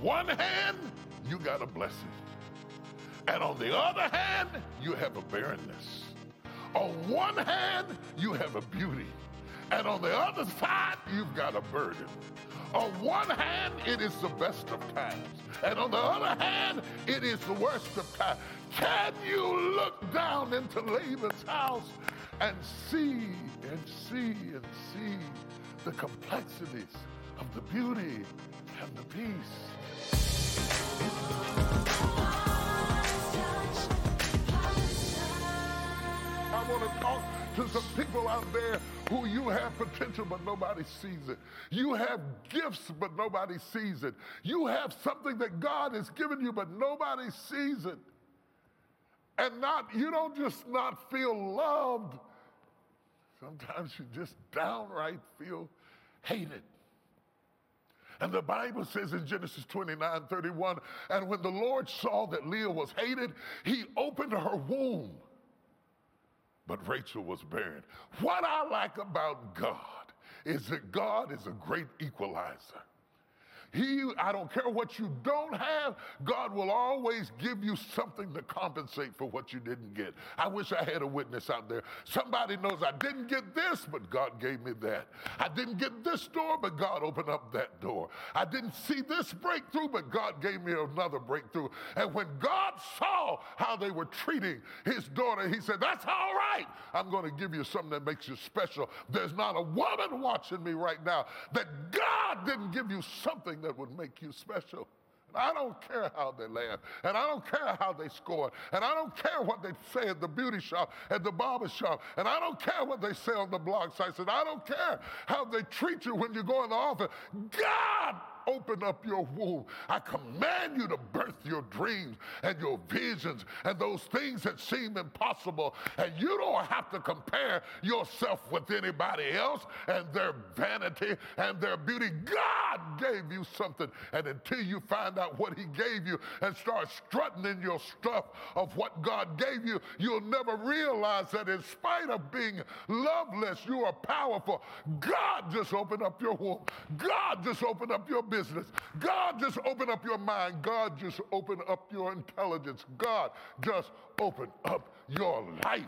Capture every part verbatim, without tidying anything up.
one hand, you got a blessing. And on the other hand, you have a barrenness. On one hand, you have a beauty. And on the other side, you've got a burden. On one hand, it is the best of times. And on the other hand, it is the worst of times. Can you look down into Laban's house and see and see and see the complexities of the beauty and the peace? I want to talk to some people out there who you have potential, but nobody sees it. You have gifts, but nobody sees it. You have something that God has given you, but nobody sees it. And not, you don't just not feel loved. Sometimes you just downright feel hated. And the Bible says in Genesis twenty-nine thirty-one, and when the Lord saw that Leah was hated, he opened her womb. But Rachel was barren. What I like about God is that God is a great equalizer. He, I don't care what you don't have, God will always give you something to compensate for what you didn't get. I wish I had a witness out there. Somebody knows I didn't get this, but God gave me that. I didn't get this door, but God opened up that door. I didn't see this breakthrough, but God gave me another breakthrough. And when God saw how they were treating his daughter, he said, that's all right. I'm going to give you something that makes you special. There's not a woman watching me right now that God didn't give you something that would make you special. And I don't care how they laugh, and I don't care how they score, and I don't care what they say at the beauty shop, at the barber shop, and I don't care what they say on the blog sites, and I don't care how they treat you when you go in the office. God, open up your womb. I command you to birth your dreams and your visions and those things that seem impossible. And you don't have to compare yourself with anybody else and their vanity and their beauty. God gave you something. And until you find out what he gave you and start strutting in your stuff of what God gave you, you'll never realize that in spite of being loveless, you are powerful. God just opened up your womb. God just opened up your business. God just open up your mind. God just open up your intelligence. God just open up your life.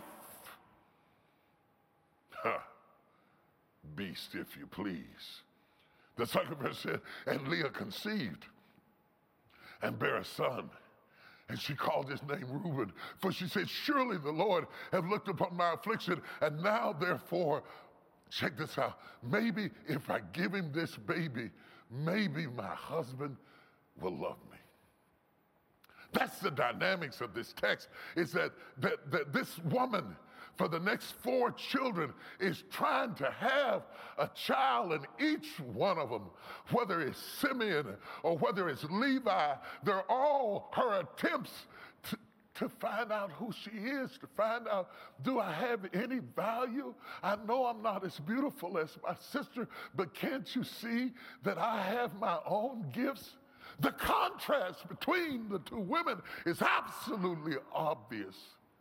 Huh. Beast, if you please. The second verse said, and Leah conceived and bare a son. And she called his name Reuben. For she said, surely the Lord have looked upon my affliction, and now therefore, check this out, maybe if I give him this baby, maybe my husband will love me. That's the dynamics of this text, is that, that, that this woman, for the next four children, is trying to have a child, and each one of them, whether it's Simeon or whether it's Levi, they're all her attempts to, to find out who she is, to find out, do I have any value? I know I'm not as beautiful as my sister, but can't you see that I have my own gifts? The contrast between the two women is absolutely obvious.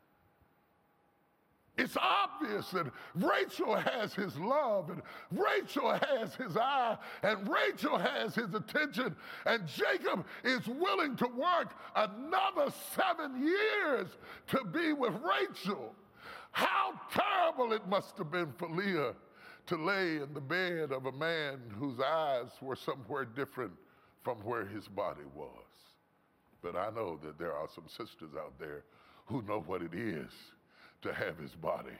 It's obvious that Rachel has his love, and Rachel has his eye, and Rachel has his attention, and Jacob is willing to work another seven years to be with Rachel. How terrible it must have been for Leah to lay in the bed of a man whose eyes were somewhere different from where his body was. But I know that there are some sisters out there who know what it is to have his body,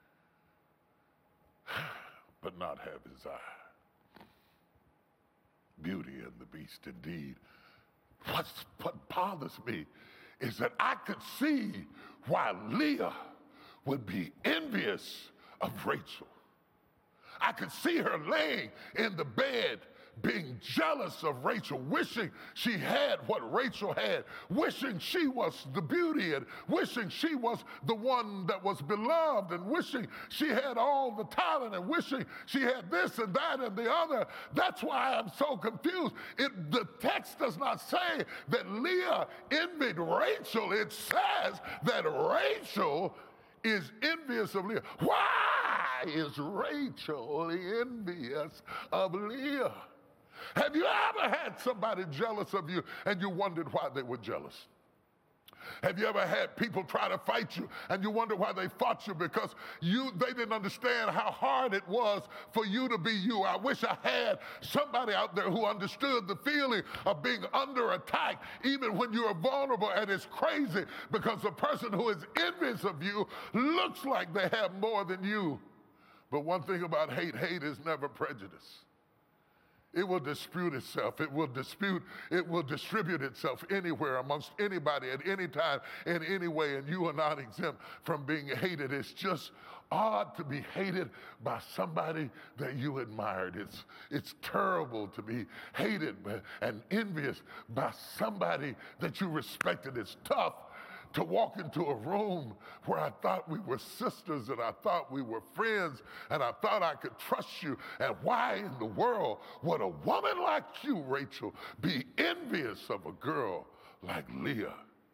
but not have his eye. Beauty and the Beast, indeed. What's, what bothers me is that I could see why Leah would be envious of Rachel. I could see her laying in the bed being jealous of Rachel, wishing she had what Rachel had, wishing she was the beauty, and wishing she was the one that was beloved, and wishing she had all the talent, and wishing she had this and that and the other. That's why I'm so confused. It, the text does not say that Leah envied Rachel. It says that Rachel is envious of Leah. Why is Rachel envious of Leah? Have you ever had somebody jealous of you and you wondered why they were jealous? Have you ever had people try to fight you and you wonder why they fought you? Because you they didn't understand how hard it was for you to be you. I wish I had somebody out there who understood the feeling of being under attack even when you are vulnerable. And it's crazy because the person who is envious of you looks like they have more than you. But one thing about hate, hate is never prejudice. It will dispute itself. It will dispute, it will distribute itself anywhere amongst anybody at any time in any way, and you are not exempt from being hated. It's just odd to be hated by somebody that you admired. It's, it's terrible to be hated and envious by somebody that you respected. It's tough to walk into a room where I thought we were sisters and I thought we were friends and I thought I could trust you. And why in the world would a woman like you, Rachel, be envious of a girl like Leah?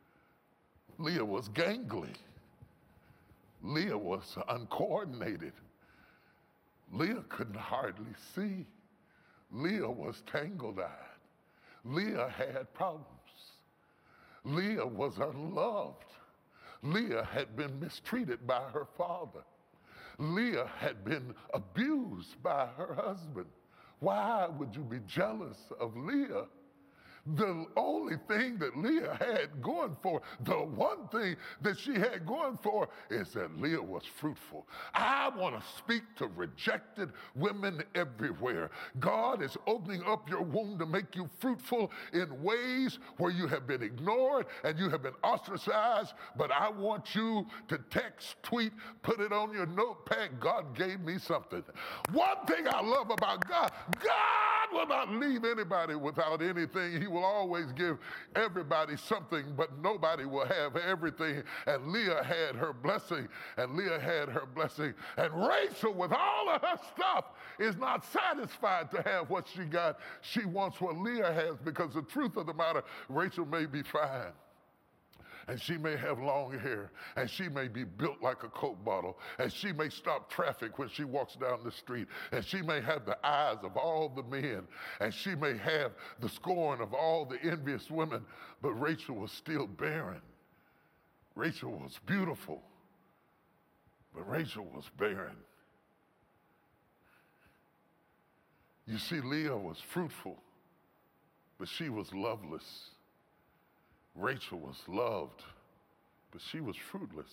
Leah was gangly. Leah was uncoordinated. Leah couldn't hardly see. Leah was tangled-eyed. Leah had problems. Leah was unloved. Leah had been mistreated by her father. Leah had been abused by her husband. Why would you be jealous of Leah? The only thing that Leah had going for, the one thing that she had going for is that Leah was fruitful. I want to speak to rejected women everywhere. God is opening up your womb to make you fruitful in ways where you have been ignored and you have been ostracized. But I want you to text, tweet, put it on your notepad. God gave me something. One thing I love about God, God will not leave anybody without anything. He will always give everybody something, but nobody will have everything. And Leah had her blessing, and Leah had her blessing. And Rachel, with all of her stuff, is not satisfied to have what she got. She wants what Leah has, because the truth of the matter, Rachel may be fine, and she may have long hair, and she may be built like a Coke bottle, and she may stop traffic when she walks down the street, and she may have the eyes of all the men, and she may have the scorn of all the envious women, but Rachel was still barren. Rachel was beautiful, but Rachel was barren. You see, Leah was fruitful, but she was loveless. Rachel was loved, but she was fruitless.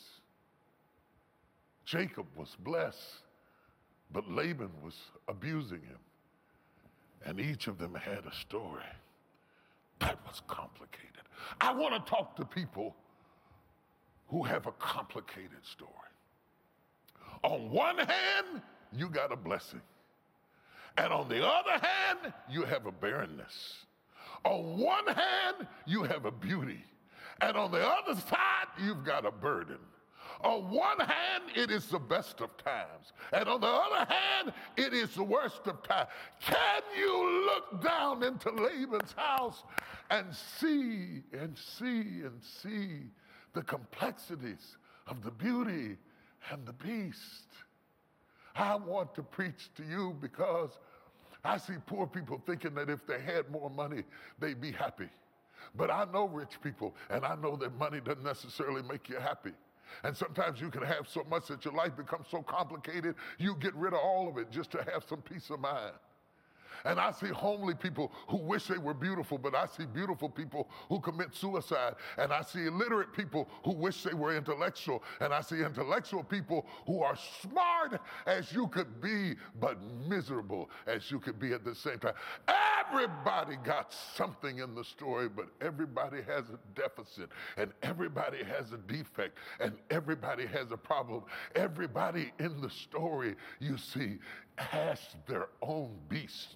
Jacob was blessed, but Laban was abusing him. And each of them had a story that was complicated. I want to talk to people who have a complicated story. On one hand, you got a blessing. And on the other hand, you have a barrenness. On one hand, you have a beauty. And on the other side, you've got a burden. On one hand, it is the best of times. And on the other hand, it is the worst of times. Can you look down into Laban's house and see and see and see the complexities of the beauty and the beast? I want to preach to you because I see poor people thinking that if they had more money, they'd be happy. But I know rich people, and I know that money doesn't necessarily make you happy. And sometimes you can have so much that your life becomes so complicated, you get rid of all of it just to have some peace of mind. And I see homely people who wish they were beautiful, but I see beautiful people who commit suicide. And I see illiterate people who wish they were intellectual. And I see intellectual people who are smart as you could be, but miserable as you could be at the same time. Everybody got something in the story, but everybody has a deficit, and everybody has a defect, and everybody has a problem. Everybody in the story, you see, has their own beast.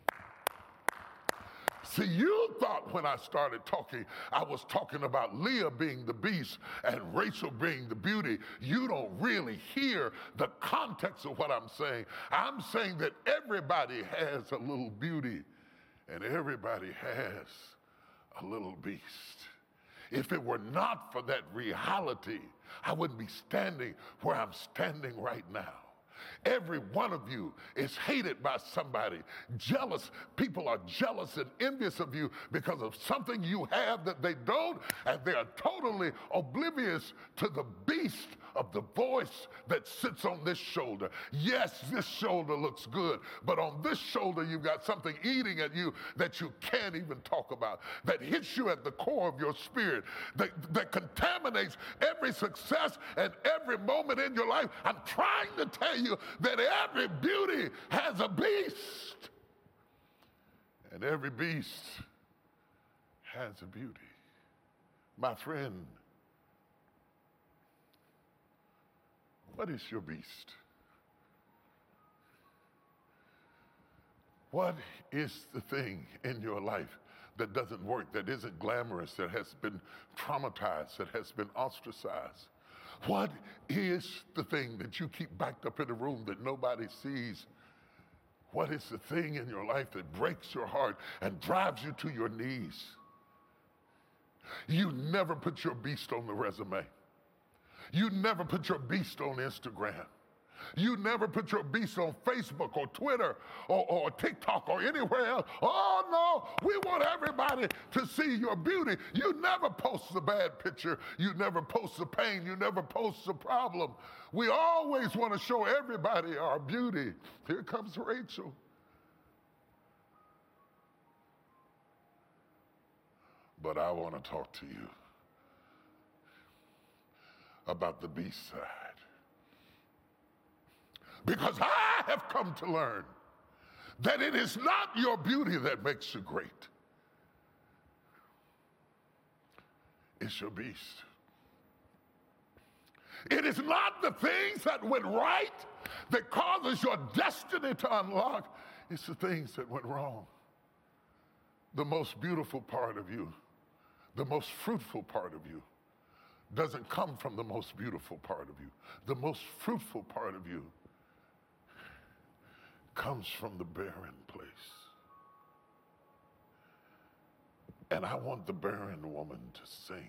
See, you thought when I started talking, I was talking about Leah being the beast and Rachel being the beauty. You don't really hear the context of what I'm saying. I'm saying that everybody has a little beauty and everybody has a little beast. If it were not for that reality, I wouldn't be standing where I'm standing right now. Every one of you is hated by somebody. Jealous. People are jealous and envious of you because of something you have that they don't, and they are totally oblivious to the beast of the voice that sits on this shoulder. Yes, this shoulder looks good, but on this shoulder you've got something eating at you that you can't even talk about, that hits you at the core of your spirit, that, that contaminates every success and every moment in your life. I'm trying to tell you that every beauty has a beast, and every beast has a beauty. My friend, what is your beast? What is the thing in your life that doesn't work, that isn't glamorous, that has been traumatized, that has been ostracized? What is the thing that you keep backed up in a room that nobody sees? What is the thing in your life that breaks your heart and drives you to your knees? You never put your beast on the resume. You never put your beast on Instagram. You never put your beast on Facebook or Twitter or, or TikTok or anywhere else. Oh, no, we want everybody to see your beauty. You never post the bad picture. You never post the pain. You never post the problem. We always want to show everybody our beauty. Here comes Rachel. But I want to talk to you about the beast side. Because I have come to learn that it is not your beauty that makes you great. It's your beast. It is not the things that went right that causes your destiny to unlock. It's the things that went wrong. The most beautiful part of you, the most fruitful part of you, doesn't come from the most beautiful part of you. The most fruitful part of you comes from the barren place. And I want the barren woman to sing,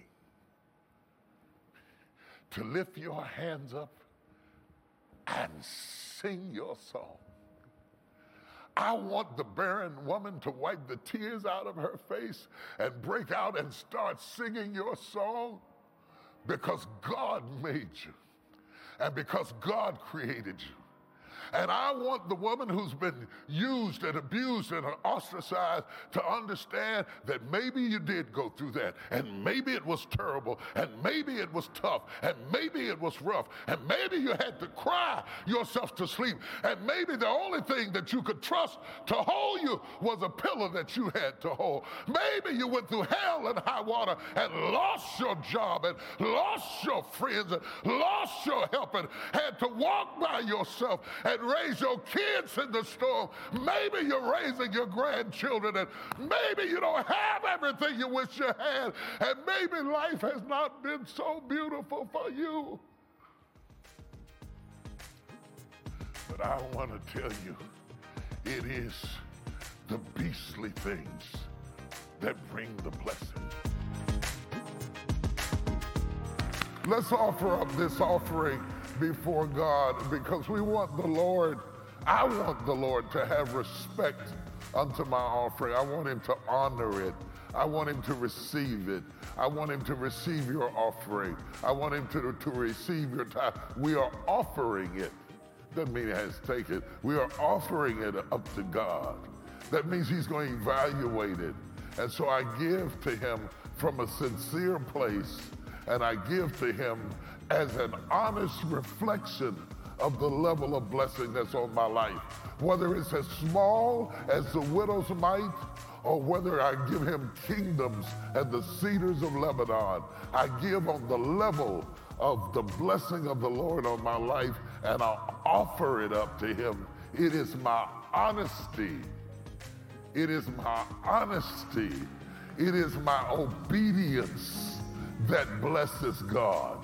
to lift your hands up and sing your song. I want the barren woman to wipe the tears out of her face and break out and start singing your song, because God made you and because God created you. And I want the woman who's been used and abused and ostracized to understand that maybe you did go through that, and maybe it was terrible, and maybe it was tough, and maybe it was rough, and maybe you had to cry yourself to sleep, and maybe the only thing that you could trust to hold you was a pillow that you had to hold. Maybe you went through hell and high water and lost your job and lost your friends and lost your help and had to walk by yourself and raise your kids in the storm. Maybe you're raising your grandchildren, and maybe you don't have everything you wish you had, and maybe life has not been so beautiful for you. But I want to tell you, it is the beastly things that bring the blessing. Let's offer up this offering before God, because we want the Lord, I want the Lord to have respect unto my offering. I want him to honor it. I want him to receive it. I want him to receive your offering. I want him to, to receive your time. We are offering it. Doesn't mean it has to take it. We are offering it up to God. That means he's going to evaluate it. And so I give to him from a sincere place, and I give to him as an honest reflection of the level of blessing that's on my life. Whether it's as small as the widow's mite, or whether I give him kingdoms and the cedars of Lebanon, I give on the level of the blessing of the Lord on my life, and I'll offer it up to him. It is my honesty. It is my honesty. It is my obedience that blesses God.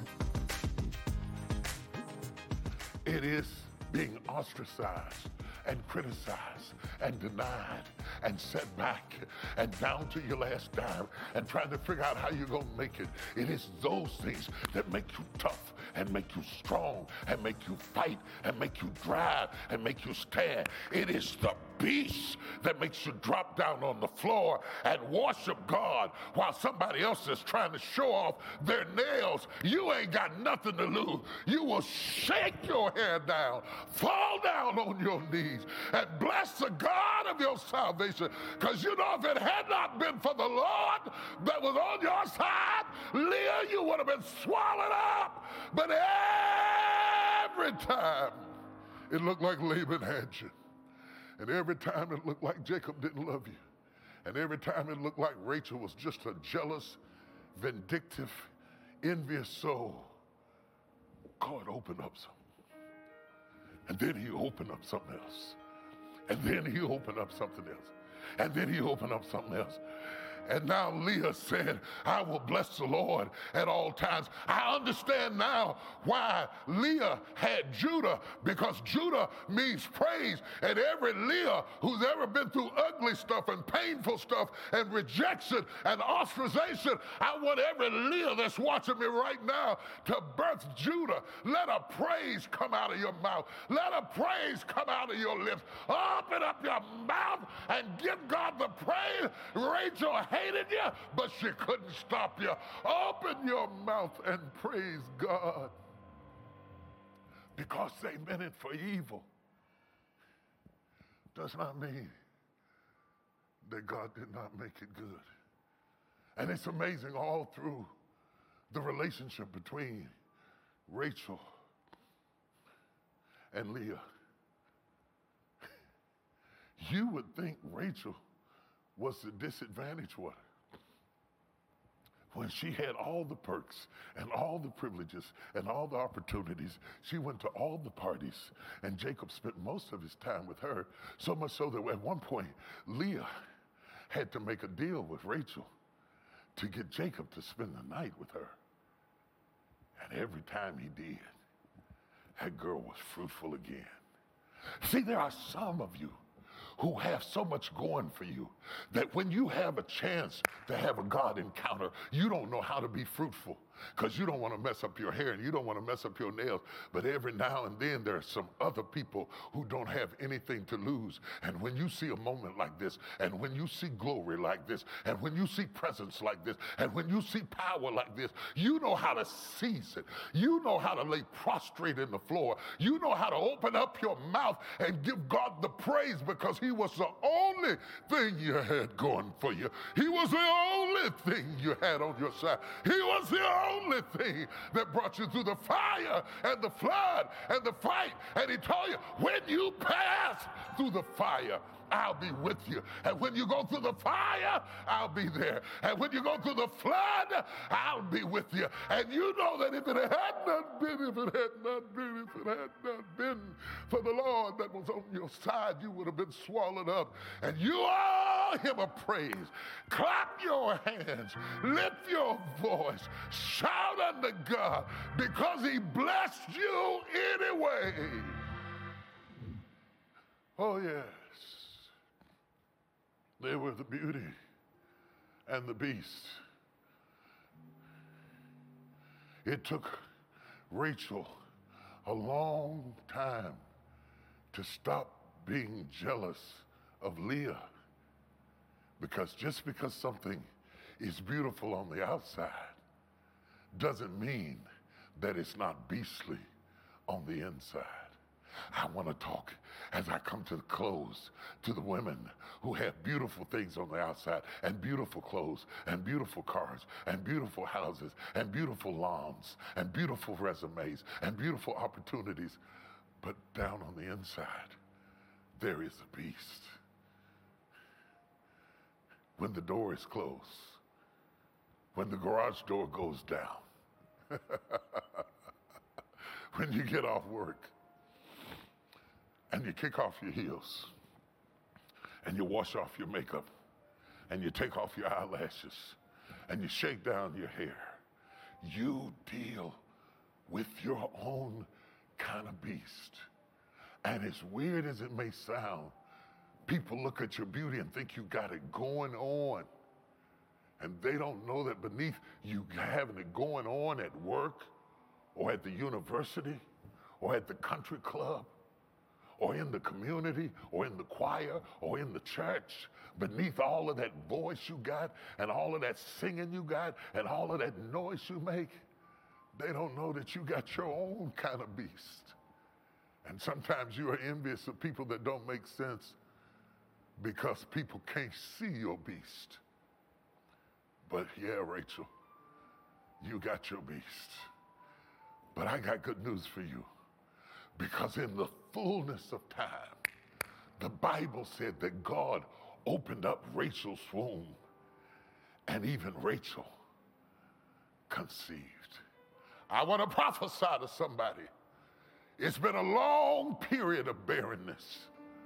It is being ostracized and criticized and denied and set back and down to your last dime and trying to figure out how you're going to make it. It is those things that make you tough. and make you strong and make you fight and make you drive and make you stand. It is the beast that makes you drop down on the floor and worship God while somebody else is trying to show off their nails. You ain't got nothing to lose. You will shake your head down, fall down on your knees, and bless the God of your salvation. Because you know, if it had not been for the Lord that was on your side, Leah, you would have been swallowed up. But every time it looked like Laban had you, and every time it looked like Jacob didn't love you, and every time it looked like Rachel was just a jealous, vindictive, envious soul, God opened up something. And then he opened up something else. And then he opened up something else. And then he opened up something else. And now Leah said, I will bless the Lord at all times. I understand now why Leah had Judah, because Judah means praise. And every Leah who's ever been through ugly stuff and painful stuff and rejection and ostracization, I want every Leah that's watching me right now to birth Judah. Let a praise come out of your mouth. Let a praise come out of your lips. Open up your mouth and give God the praise. Rachel hated you, but she couldn't stop you. Open your mouth and praise God, because they meant it for evil does not mean that God did not make it good. And it's amazing, all through the relationship between Rachel and Leah, you would think Rachel was the disadvantaged one, when she had all the perks and all the privileges and all the opportunities. She went to all the parties, and Jacob spent most of his time with her, so much so that at one point Leah had to make a deal with Rachel to get Jacob to spend the night with her. And every time he did, that girl was fruitful again. See, there are some of you who have so much going for you that when you have a chance to have a God encounter, you don't know how to be fruitful, because you don't want to mess up your hair and you don't want to mess up your nails. But every now and then there are some other people who don't have anything to lose. And when you see a moment like this, and when you see glory like this, and when you see presence like this, and when you see power like this, you know how to seize it. You know how to lay prostrate in the floor. You know how to open up your mouth and give God the praise, because he was the only thing you had going for you. He was the only thing you had on your side. He was the only thing that brought you through the fire and the flood and the fight. And he told you, when you pass through the fire, I'll be with you. And when you go through the fire, I'll be there. And when you go through the flood, I'll be with you. And you know that if it had not been, if it had not been, if it had not been for the Lord that was on your side, you would have been swallowed up. And you owe him a praise. Clap your hands. Lift your voice. Shout unto God, because he blessed you anyway. Oh, yes. They were the beauty and the beast. It took Rachel a long time to stop being jealous of Leah, because just because something is beautiful on the outside doesn't mean that it's not beastly on the inside. I want to talk, as I come to the close, to the women who have beautiful things on the outside, and beautiful clothes, and beautiful cars, and beautiful houses, and beautiful lawns, and beautiful resumes, and beautiful opportunities. But down on the inside, there is a beast. When the door is closed, when the garage door goes down, when you get off work, and you kick off your heels, and you wash off your makeup, and you take off your eyelashes, and you shake down your hair, you deal with your own kind of beast. And as weird as it may sound, people look at your beauty and think you got it going on. And they don't know that beneath you having it going on at work, or at the university or at the country club or in the community or in the choir or in the church, beneath all of that voice you got and all of that singing you got and all of that noise you make, they don't know that you got your own kind of beast. And sometimes you are envious of people that don't make sense because people can't see your beast. But yeah, Rachel, you got your beast. But I got good news for you, because in the fullness of time, the Bible said that God opened up Rachel's womb, and even Rachel conceived. I want to prophesy to somebody. It's been a long period of barrenness,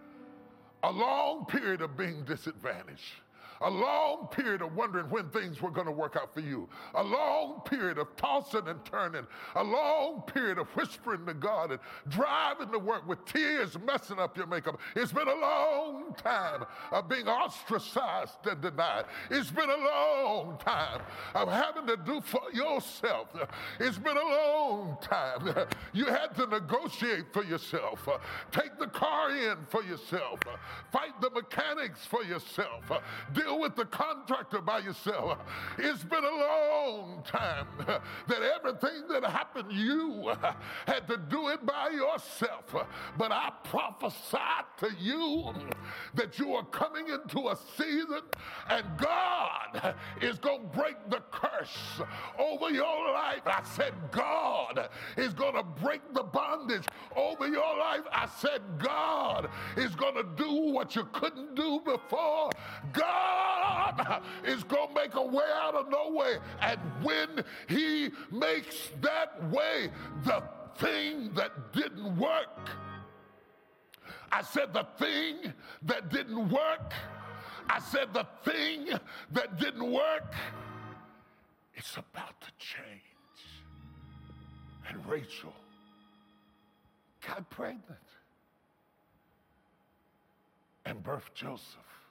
a long period of being disadvantaged, a long period of wondering when things were going to work out for you, a long period of tossing and turning, a long period of whispering to God and driving to work with tears messing up your makeup. It's been a long time of being ostracized and denied. It's been a long time of having to do for yourself. It's been a long time. You had to negotiate for yourself, take the car in for yourself, fight the mechanics for yourself, deal with the contractor by yourself. It's been a long time that everything that happened, you had to do it by yourself. But I prophesy to you that you are coming into a season and God is going to break the curse over your life. I said God is going to break the bondage over your life. I said God is going to do what you couldn't do before. God God is going to make a way out of no way. And when he makes that way, the thing that didn't work, I said the thing that didn't work, I said the thing that didn't work, it's about to change. And Rachel got pregnant and birthed Joseph.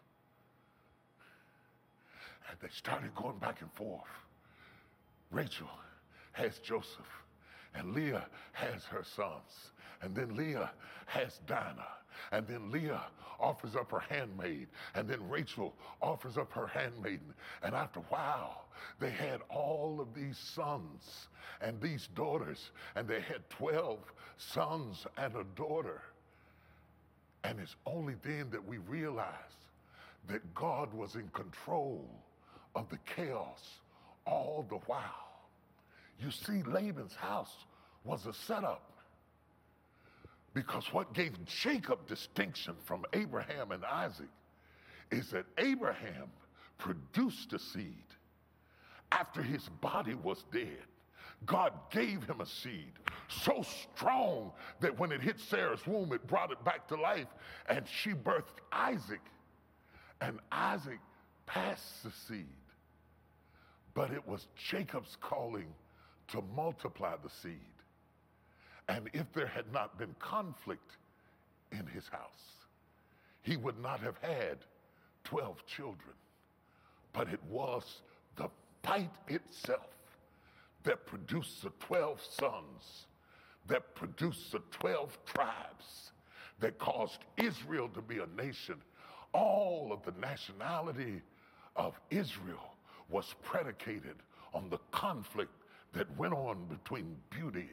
And they started going back and forth. Rachel has Joseph, and Leah has her sons, and then Leah has Dinah, and then Leah offers up her handmaid, and then Rachel offers up her handmaiden. And after a while, they had all of these sons and these daughters, and they had twelve sons and a daughter. And it's only then that we realized that God was in control of the chaos all the while. You see, Laban's house was a setup, because what gave Jacob distinction from Abraham and Isaac is that Abraham produced a seed after his body was dead. God gave him a seed so strong that when it hit Sarah's womb, it brought it back to life, and she birthed Isaac, and Isaac passed the seed. But it was Jacob's calling to multiply the seed. And if there had not been conflict in his house, he would not have had twelve children. But it was the fight itself that produced the twelve sons, that produced the twelve tribes, that caused Israel to be a nation. All of the nationality of Israel was predicated on the conflict that went on between beauty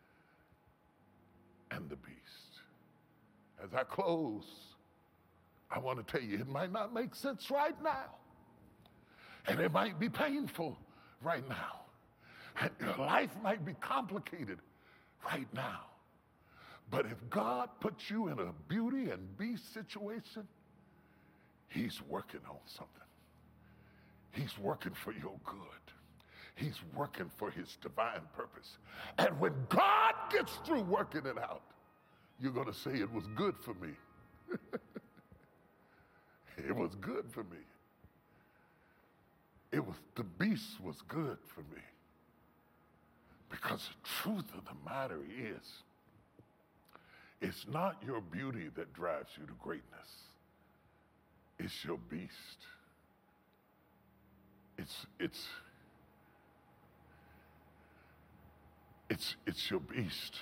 and the beast. As I close, I want to tell you, it might not make sense right now, and it might be painful right now, and your life might be complicated right now. But if God puts you in a beauty and beast situation, he's working on something. He's working for your good. He's working for his divine purpose. And when God gets through working it out, you're going to say, it was good for me. It was good for me. It was, the beast was good for me. Because the truth of the matter is, it's not your beauty that drives you to greatness. It's your beast. It's, it's, It's, it's your beast.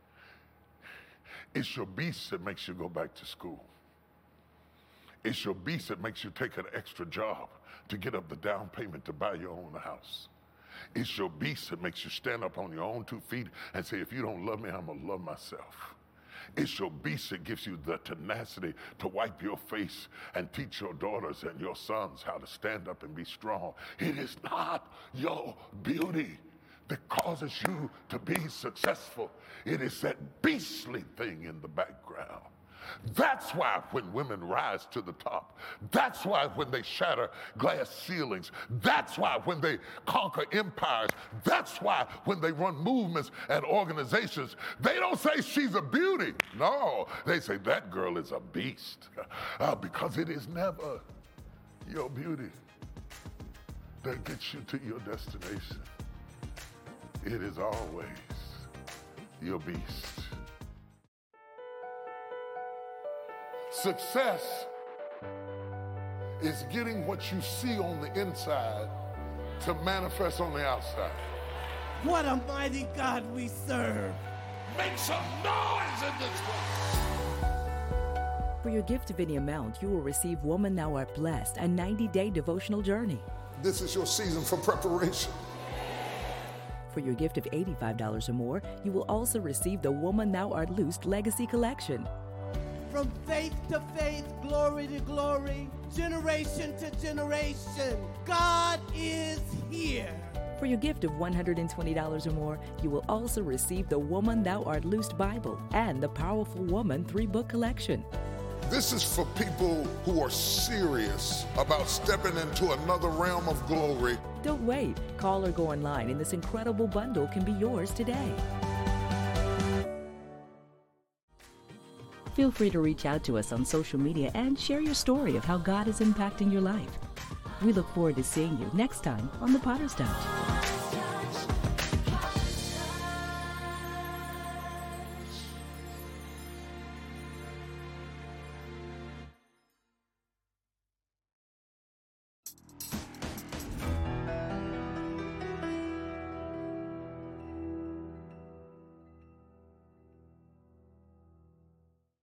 It's your beast that makes you go back to school. It's your beast that makes you take an extra job to get up the down payment to buy your own house. It's your beast that makes you stand up on your own two feet and say, if you don't love me, I'm gonna love myself. It's your beast that gives you the tenacity to wipe your face and teach your daughters and your sons how to stand up and be strong. It is not your beauty that causes you to be successful. It is that beastly thing in the background. That's why when women rise to the top, that's why when they shatter glass ceilings, that's why when they conquer empires, that's why when they run movements and organizations, they don't say she's a beauty. No, they say that girl is a beast. Uh, because it is never your beauty that gets you to your destination. It is always your beast. Success is getting what you see on the inside to manifest on the outside. What a mighty God we serve. Make some noise in this one. For your gift of any amount, you will receive Woman Thou Art Blessed, a ninety-day devotional journey. This is your season for preparation. For your gift of eighty-five dollars or more, you will also receive the Woman Thou Art Loosed Legacy Collection. From faith to faith, glory to glory, generation to generation, God is here. For your gift of one hundred twenty dollars or more, you will also receive the Woman Thou Art Loosed Bible and the Powerful Woman three-book collection. This is for people who are serious about stepping into another realm of glory. Don't wait. Call or go online, and this incredible bundle can be yours today. Feel free to reach out to us on social media and share your story of how God is impacting your life. We look forward to seeing you next time on The Potter's Touch.